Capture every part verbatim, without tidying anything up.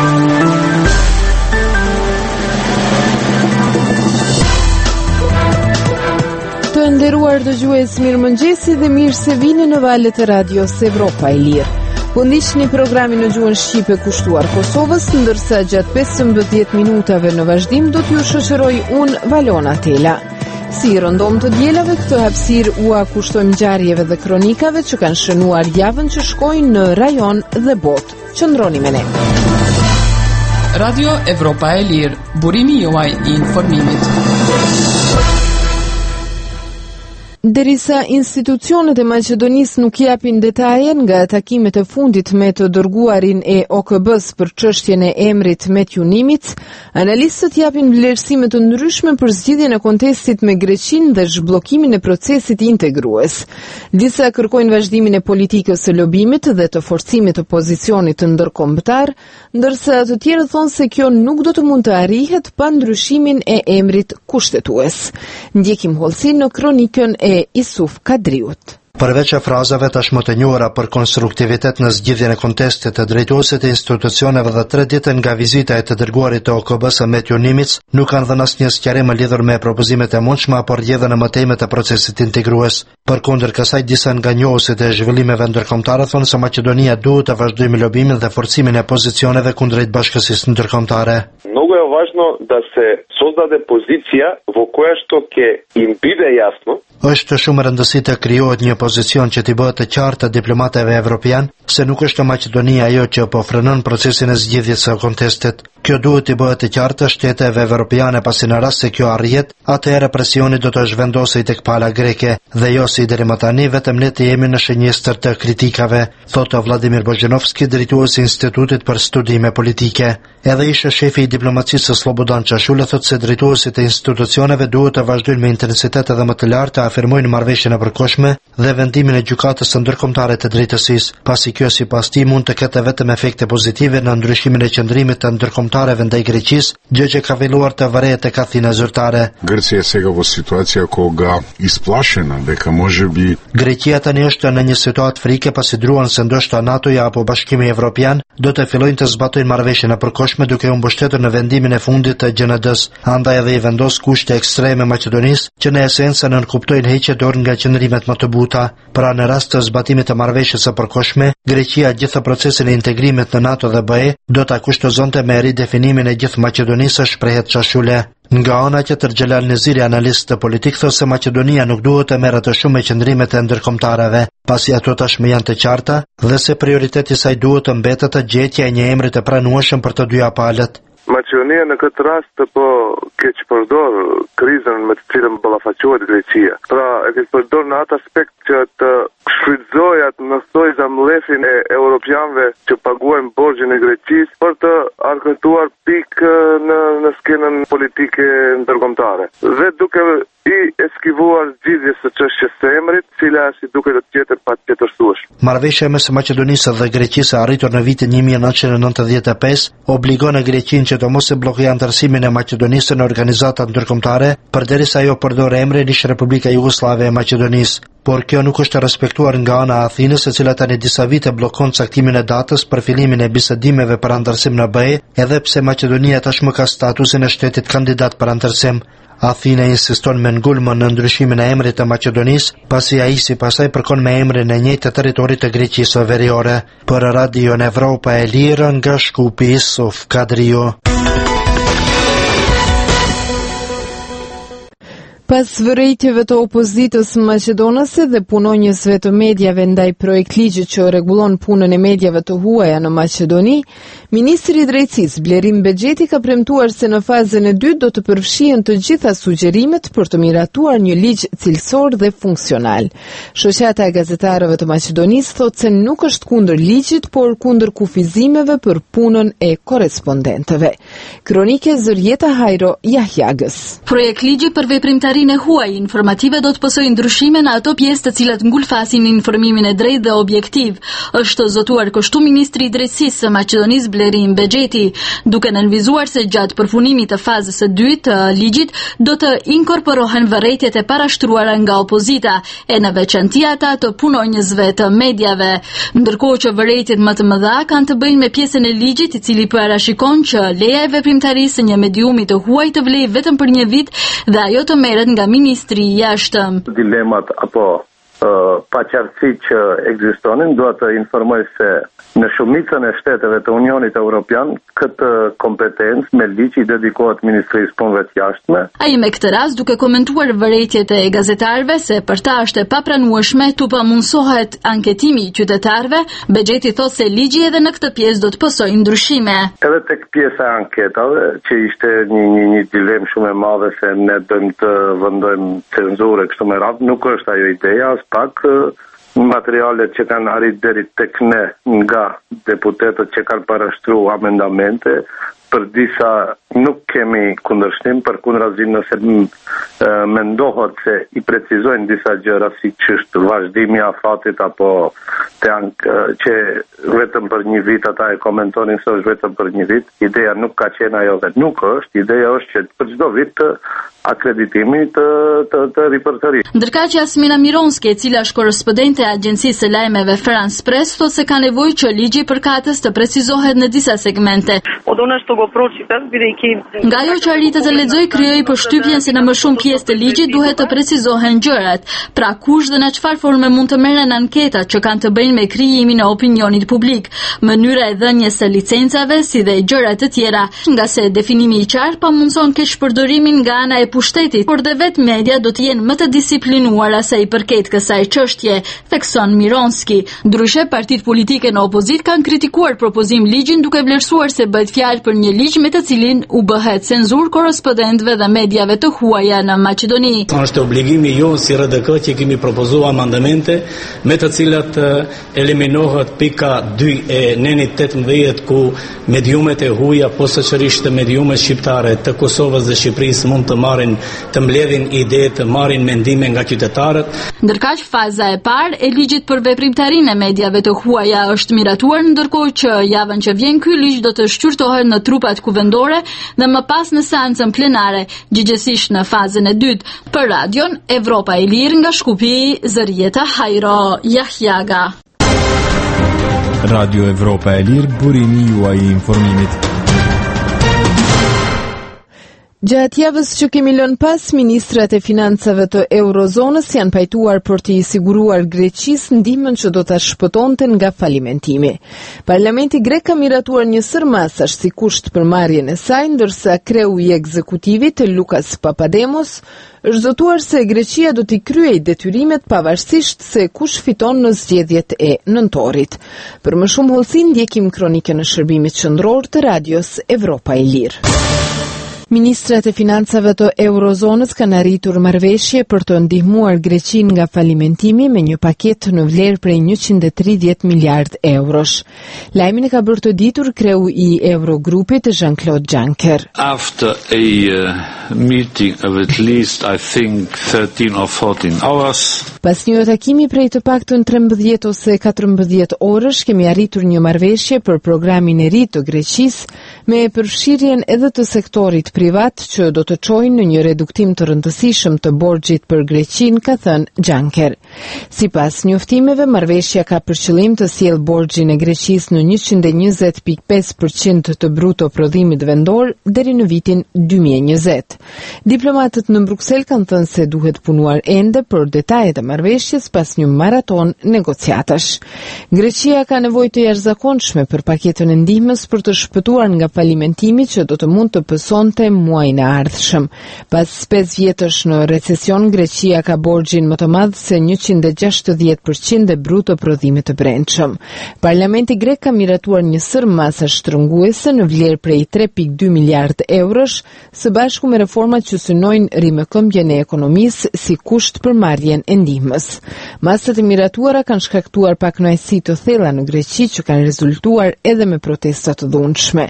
Të nderuar dëgjues, mirëmëngjesi dhe mirë se vini në valët e radios Evropa e Lirë. Po ndiqni programin në gjuhën shqipe kushtuar Kosovës, ndërsa gjatë pesëmbëdhjetë minutave në vazhdim do t'ju shoqëroj unë Valona Tela. Si rëndom të dielave, këtë hapësirë ua kushtojmë ngjarjeve dhe kronikave që kanë shënuar javën që shkoi në rajon dhe botë. Qëndroni me ne. Radio Evropa e Lirë, burimi juaj i informimit. Derisa institucionet e Maqedonisë nuk japin detaje nga takimet e fundit me të dërguarin e O K B-s për çështjen e emrit Metjunimic, analistët japin vlerësime të ndryshme për zgjidhjen e kontestit me Greqinë dhe zhbllokimin e procesit integrues. Disa kërkojnë vazhdimin e politikës së lobimit dhe të forcimit të pozicionit të ndërkombëtar, ndërsa të tjerë thonë se kjo nuk do të mund të arrihet pa ndryshimin e emrit kushtetues. Ndjekim hollësin në kronikën e Isuf Kadriut. Përveç e frazave tashmë të njohura për konstruktivitet në zgjidhjen e kontestit të drejtuesit e institucioneve dhe tre ditë nga vizita e të dërguarit të O K B-s Metjunimic, nuk kanë dhënë asnjë sqarim lidhur me propozimet e mundshme apo rrjedhën e mëtejme të procesit integrues. Përkundër kësaj, disa nga njohësit e zhvillimeve ndërkombëtare thonë se Maqedonia duhet të vazhdojë me lobimin dhe forcimin e pozicioneve kundrejt bashkësisë ndërkombëtare. Много е важно да се создаде позиција во која што ќе им биде јасно. Është shumë e rëndësishme të krijohet një pozicion që t'i bëhet të qartë evropianëve evropian se nuk është Maqedonia ajo që po frenon procesin e zgjidhjes së kontestit. Kjo duhet t'i bëhet të qartë shteteve evropiane, pasi në rast se kjo arrihet, atëherë presioni do të zhvendosej tek pala greke dhe jo si deri më tani vetëm ne të jemi në shënjestër të kritikave, thotë Vladimir Bozhenovski, drejtuesi i Institutit për Studime Politike. Edhe ishte shefi i diplomacisë së Slobodan Çashule thotë se drejtuesit e institucioneve duhet të vazhdojnë me intensitet edhe më të lartë të afirmojnë marrëveshjen e përkohshme dhe vendimin e gjykatës së ndërkombëtare të drejtësisë, pasi kjo sipas tij mund të ketë vetëm efekte pozitive në ndryshimin e qëndrimit të ndërkombëtarëve ndaj Greqisë, gjë që ka filluar të varet tek Athina zyrtare. Гърция е сега во ситуација кога исплашена дека можеби Greqia tani është në një situatë frike pasi druan se ndoshta NATO-ja apo Bashkimi Evropian do të fillojnë të zbatojnë marrëveshjen e përkohshme duke u mbështetur në vendimin e fundit të G N D-s, andaj edhe i vendos kushte ekstreme Maqedonisë që në esencë nënkuptojnë heqje dorë nga qëndrimet më të buta. Pra në rast të zbatimit të marrëveshjes së përkohshme, Greqia gjithë procesin e integrimit në NATO dhe B E do ta kushtozonte me ridefinimin e gjithë Maqedonisë, shprehet Çashule. Nga ana tjetër, Xhelal Neziri, analist politik, thotë se Maqedonia nuk duhet të merret të shumë me qëndrimet e ndërkombëtarëve, pasi ato tashmë janë të qarta dhe se prioriteti i saj duhet të mbetet të gjetja e një emri të pranueshëm për të dyja palët. Maqedonia në këtë rast po keq përdor krizën me të cilën ballafaqohet Greqia. Pra e keq përdor në atë aspekt që të shfrytëzojë atë në thoj zamllefin e europianëve që paguajnë borxhin e Greqisë për të argëtuar pikë në në skenën politike ndërkombëtare. Dhe duke i eskivuar zgjidhjes së çështjes së emrit, cila si duket të jetë patjetërsueshme. Marrëveshja mes Maqedonisë dhe Greqisë arritur në vitin një mijë e nëntëqind e nëntëdhjetë e pesë obligon Greqinë që të mos e bllokojë antarësimin e Maqedonisë në organizata ndërkombëtare, përderisa ajo përdor emrin ish Republika Jugoslave e Maqedonisë. Por kjo nuk është respektuar nga ana e Athinës, e cila tani disa vite bllokon caktimin e datës për fillimin e bisedimeve për antarësim në B E, edhe pse Maqedonia tashmë ka statusin e shtetit kandidat për antarësim. Athina insiston me ngulmën në ndryshimin e emrit të Maqedonisë, pasi ai sipasaj përkon me emrin e njëjtë të territorit të Greqisë veriore. Për Radio Evropa e Lirë, nga Shkupi, Isuf Kadriu. Pas vërejtjeve të opozitës maqedonase dhe punonjësve të medjave ndaj projekt ligjit që rregullon punën e medjave të huaja në Maqedoni, Ministri i Drejtësisë Blerim Bexheti ka premtuar se në fazën e dytë do të përfshihen të gjitha sugjerimet për të miratuar një ligj cilësor dhe funksional. Shoqata e gazetarëve të Maqedonisë thotë se nuk është kundër ligjit, por kundër kufizimeve për punën e korrespondentëve. Kronike Zërjeta Hajro Jahjagës. Projekt ligji për veprimtarinë veprimtarinë e huaj informative do të pësojë ndryshime në ato pjesë të cilat ngulfasin informimin e drejtë dhe objektiv, është zotuar kështu ministri i drejtësisë së Maqedonisë Blerim Bexheti, duke nënvizuar se gjatë përfunimit të fazës së dytë të ligjit do të inkorporohen vërejtjet e parashtruara nga opozita e në veçanti ata të punonjësve të mediave, ndërkohë që vërejtjet më të mëdha kanë të bëjnë me pjesën e ligjit i cili parashikon që leja e veprimtarisë së një mediumi të huaj të vlejë vetëm për një vit dhe ajo të merret nga ministri i jashtëm. Dilemat apo uh, paqartësi që ekzistonin duhet të informoj se në shumicën e shteteve të Unionit Evropian këtë kompetencë me ligj i dedikohet Ministrisë të Punëve të Jashtme. Ai me këtë rast duke komentuar vërejtjet e gazetarëve se për ta është e papranueshme tu pamundsohet anketimi i qytetarëve, Bexheti thotë se ligji edhe në këtë pjesë do të pësojë ndryshime. Edhe tek pjesa e anketave, që ishte një një, një dilemë shumë e madhe se ne dojmë të vendojmë cenzurë kështu me radhë, nuk është ajo ideja, as pak materialet që kanë arrit deri tek ne nga deputetët që kanë parashtruar amendamente, për disa nuk kemi kundërshtim, për kundrazi nëse mendohet se i precizojnë disa gjëra si ç'është vazhdimi i afatit apo te ank, që vetëm për një vit ata e komentonin se është vetëm për një vit, ideja nuk ka qenë ajo dhe nuk është, ideja është që për çdo vit të akreditimi të, të, të ripërtërisë. Ndërkaq që Jasmina Mironski, e cila është korrespondente e agjencisë së lajmeve France Press, thotë se ka nevojë që ligji i përkatës të precizohet në disa segmente. Nga ajo që arritet të lexoj, krijoi përshtypjen se në më shumë pjesë të ligjit duhet të precizohen gjërat. Pra kush dhe në çfarë forme mund të merren anketat që kanë të bëjnë me krijimin e opinionit publik, mënyra e dhënies së licencave, si dhe gjëra të tjera, nga se definimi i qartë pamundson keqpërdorimin nga ana e pushtetit, por dhe vetë media do të jenë më të disiplinuara sa i përket kësaj çështje, thekson Mironski. Ndryshe, partitë politike në opozit kanë kritikuar propozim ligjin duke vlerësuar se bëhet fjalë për një ligj me të cilin u bëhet cenzur korrespondentëve dhe mediave të huaja në Maqedoni. Është obligimi jonë si R D K që kemi propozuar amendamente me të cilat eliminohet pika dy e nenit tetëmbëdhjetë ku mediumet e huaja posaçërisht mediumet shqiptare të Kosovës dhe Shqipërisë mund të marrin të mbledhin ide, të marrin mendime nga qytetarët. Ndërkaq faza e parë e ligjit për veprimtarinë e mediave të huaja është miratuar, ndërkohë që javën që vjen ky ligj do të shqyrtohet në trupat kuvendore dhe më pas në seancën plenare, gjithsesi në fazën e dytë. Për radion Evropa e Lirë nga Shkupi, Zërieta Hajro Jahjaga. Radio Evropa e Lirë, burimi juaj i informimit. Gjatë javës që kemi lënë pas, ministrat e financave të Eurozonës janë pajtuar për të i siguruar Greqisë ndihmën që do ta shpëtonte nga falimentimi. Parlamenti grek ka miratuar një sër masash si kusht për marrjen e saj, ndërsa kreu i ekzekutivit Lukas Papademos është zotuar se Greqia do t'i kryej detyrimet pavarësisht se kush fiton në zgjedhjet e nëntorit. Për më shumë hollësi ndjekim kronikën e shërbimit qendror të radios Evropa e Lirë. Ministrat e financave të Eurozonës kanë arritur marrëveshje për të ndihmuar Greqinë nga falimentimi me një paketë në vlerë prej njëqind e tridhjetë miliard eurosh. Lajmin e ka bërë të ditur kreu i Eurogrupit Jean-Claude Juncker. After a uh, meeting of at least I think thirteen or fourteen hours. Pas një takimi prej të paktën trembëdhjetë ose katërmbëdhjetë orësh, kemi arritur një marrëveshje për programin e ri të Greqisë me përfshirjen edhe të sektorit privat që do të çojnë në një reduktim të rëndësishëm të borxhit për Greqinë, ka thënë Juncker. Sipas njoftimeve, marrëveshja ka për qëllim të sjellë borxhin e Greqisë në njëqind e njëzet pikë pesë përqind të bruto prodhimit vendor deri në vitin dy mijë e njëzet. Diplomatët në Bruksel kanë thënë se duhet punuar ende për detajet e marrëveshjes pas një maraton negociatash. Greqia ka nevojë të jashtëzakonshme për paketën e ndihmës për të shpëtuar nga falimentimi që do të mund të pësonte muajin e ardhshëm. Pas pesë vjetësh në recesion, Greqia ka borxhin më të madh se njëqind e gjashtëdhjetë përqind e bruto prodhimit të brendshëm. Parlamenti grek ka miratuar një sër masash shtrënguese në vlerë prej tre pikë dy miliard eurosh, së bashku me reformat që synojnë rimëkëmbjen e ekonomisë si kusht për marrjen e ndihmës. Masat e miratuara kanë shkaktuar pakënaqësi të thella në Greqi që kanë rezultuar edhe me protesta të dhunshme.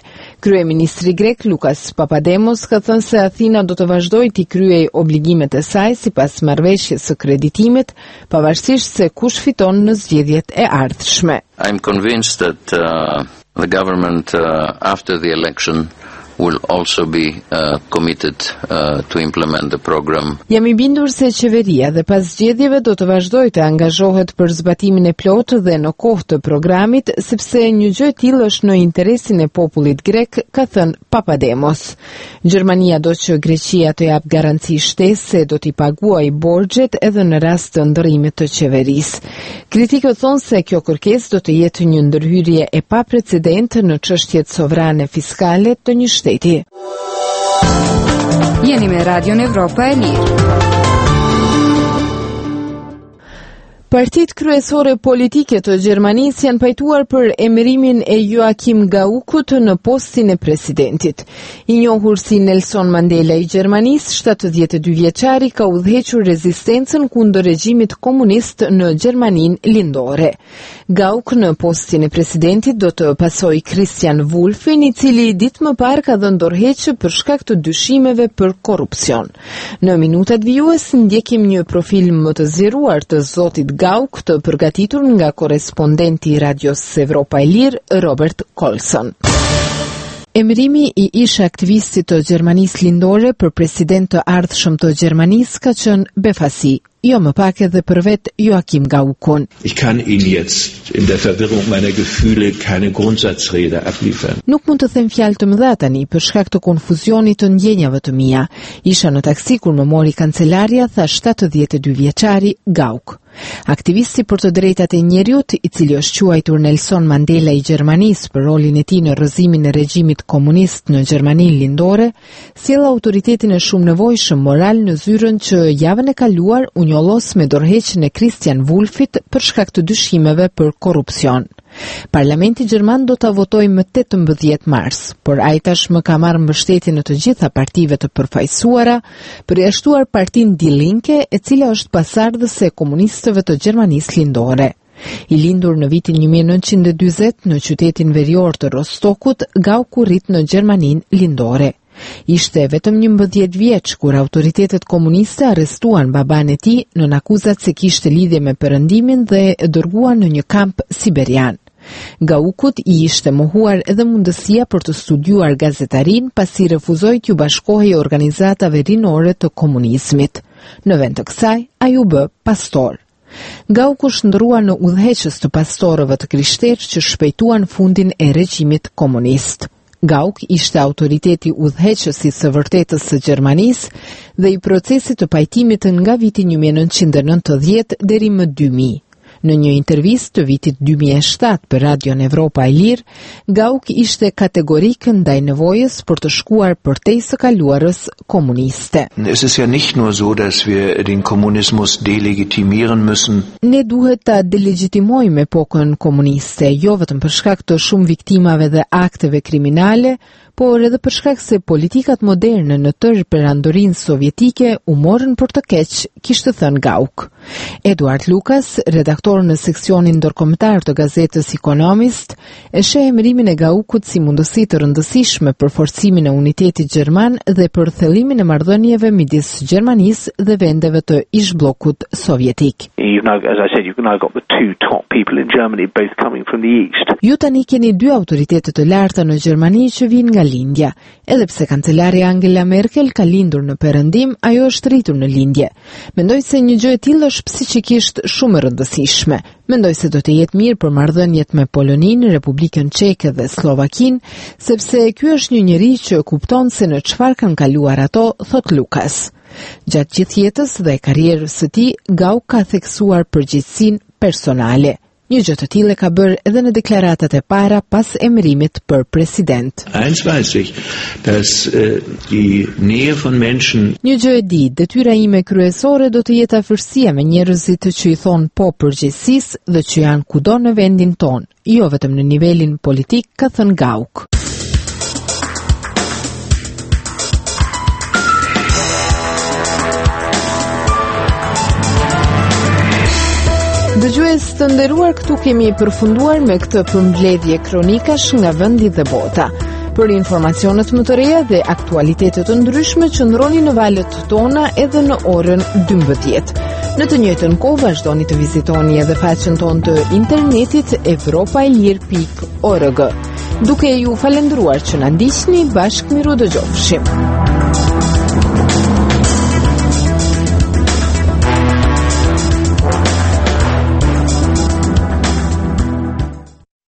Kryeministri grek Lukas Papademos ka thënë se Athina do të vazhdojë të kryejë obligimet e saj sipas marrëveshjes së kreditimit, pavarësisht se kush fiton në zgjedhjet e ardhshme. I'm convinced that uh, the government uh, after the election will also be uh, committed uh, to implement the program. Jam I bindur se qeveria dhe pas zgjedhjeve do të vazhdojë të angazhohet për zbatimin e plotë dhe në kohë të programit, sepse një gjë e tillë është në interesin e popullit grek, ka thënë Papademos. Gjermania do që Greqia të jap garanci shtesë se do t'i paguajë borxhet edhe në rast të ndërrimit të qeverisë. Kritikët thonë se kjo kërkesë do të jetë një ndërhyrje e paprecedent në çështjet sovrane fiskale të një shteti. Jeni me Radio Evropa e Lirë. Partitë kryesore politike të Gjermanisë janë pajtuar për emërimin e Joachim Gaukut në postin e presidentit. I njohur si Nelson Mandela I Gjermanisë, shtatëdhjetë e dy vjeçari ka udhëhequr rezistencën kundër regjimit komunist në Gjermaninë lindore. Gauk në postin e presidentit do të pasojë Christian Wulfin, I cili ditë më parë ka dhënë dorëheqje për shkak të dyshimeve për korrupsion. Në minutat vijuese ndjekim një profil më të zgjeruar të zotit Gauk të përgatitur nga korrespondenti I Radios Evropa e Lirë, Robert Colson. Emërimi I ish aktivistit të Gjermanisë lindore për president të ardhshëm të Gjermanisë ka qenë befasi, jo më pak edhe për vet Joachim Gaukun. Ich kann Ihnen jetzt in der Verwirrung meiner Gefühle keine Grundsatzrede abliefern. Nuk mund të them fjalë të mëdha tani për shkak të konfuzionit të ndjenjave të mia. Isha në taksi kur më mori kancelaria, tha shtatëdhjetë e dy vjeçari Gauk. Aktivisti për të drejtat e njerëzit, I cili është quajtur Nelson Mandela I Gjermanisë për rolin e tij në rrëzimin e regjimit komunist në Gjermaninë lindore, sjell autoritetin e shumë nevojshëm moral në zyrën që javën e kaluar u njollos me dorëheqjen e Christian Wulfit për shkak të dyshimeve për korrupsion. Parlamenti Gjerman do ta votojë më tetëmbëdhjetë mars, por ai tashmë ka marrë mbështetjen e të gjitha partive të përfaqësuara, përjashtuar partinë Die Linke, e cila është pasardhëse e komunistëve të Gjermanisë lindore. I lindur në vitin një mijë e nëntëqind e dyzet në qytetin verior të Rostokut, Gauku rrit në Gjermaninë lindore. Ishte vetëm njëmbëdhjetë vjeç kur autoritetet komuniste arrestuan baban e tij nën akuzat se kishte lidhje me perëndimin dhe e dërguan në një kamp siberian. Gaukut I ishte mohuar edhe mundësia për të studiuar gazetarin pasi refuzoi t'ju bashkohej organizatave rinore të komunizmit. Në vend të kësaj, ai u bë pastor. Gauku shndrua në udhëheqës të pastorëve të krishterë që shpejtuan fundin e regjimit komunist. Gauk ishte autoriteti udhëheqësi së vërtetës së Gjermanisë dhe I procesit të pajtimit nga viti një mijë e nëntëqind e nëntëdhjetë deri më dy mijë. Në një intervistë të vitit dy mijë e shtatë për Radion Evropa e Lirë, Gauk ishte kategorik ndaj nevojës për të shkuar përtej së kaluarës komuniste. Es ist ja nicht nur so, dass wir den Kommunismus delegitimieren müssen. Ne duhet ta delegitimojmë epokën komuniste, jo vetëm për shkak të shumë viktimave dhe akteve kriminale, por edhe për shkak se politikat moderne në tërë perandorinë sovjetike u morën për të keq, kishte thënë Gauk. Eduard Lukas, redaktor në seksionin ndërkombëtar të gazetës Economist, e sheh emërimin e Gaukut si mundësi të rëndësishme për forcimin e unitetit gjerman dhe për thellimin e marrëdhënieve midis Gjermanisë dhe vendeve të ish-bllokut sovjetik. Ju tani keni dy autoritetet të larta në Gjermani që vinë nga lindja. Edhe pse kancelari Angela Merkel ka lindur në perëndim, ajo është rritur në lindje. Mendoj se një gjë e tillë është psiqikisht shumë e rëndësishme. Mendoj se do të jetë mirë për marrëdhëniet me Poloninë, Republikën Çeke dhe Slovakinë, sepse ky është një njeri që kupton se në çfarë kanë kaluar ato, thot Lukas. Gjatë gjithë jetës dhe karrierës së tij, Gauk ka theksuar përgjegjësinë personale. Një gjë të tillë ka bërë edhe në deklaratat e para pas emërimit për president. Eins weiß ich, dass äh, die Nähe von Menschen. Një gjë e di, detyra ime kryesore do të jetë afërsia me njerëzit që I thon po përgjegjësisë dhe që janë kudo në vendin ton, jo vetëm në nivelin politik, ka thënë Gauk. Dëgjues të nderuar, këtu kemi përfunduar me këtë përmbledhje kronikash nga vendi dhe bota. Për informacionet më të reja dhe aktualitetet të ndryshme, qëndroni në valët tona edhe në orën dymbëdhjetë. Në të njëjtën kohë vazhdoni të vizitoni edhe faqen tonë të internetit evropailir pikë org. Duke ju falendruar që na ndiqni, bashkë miru dëgjofshim.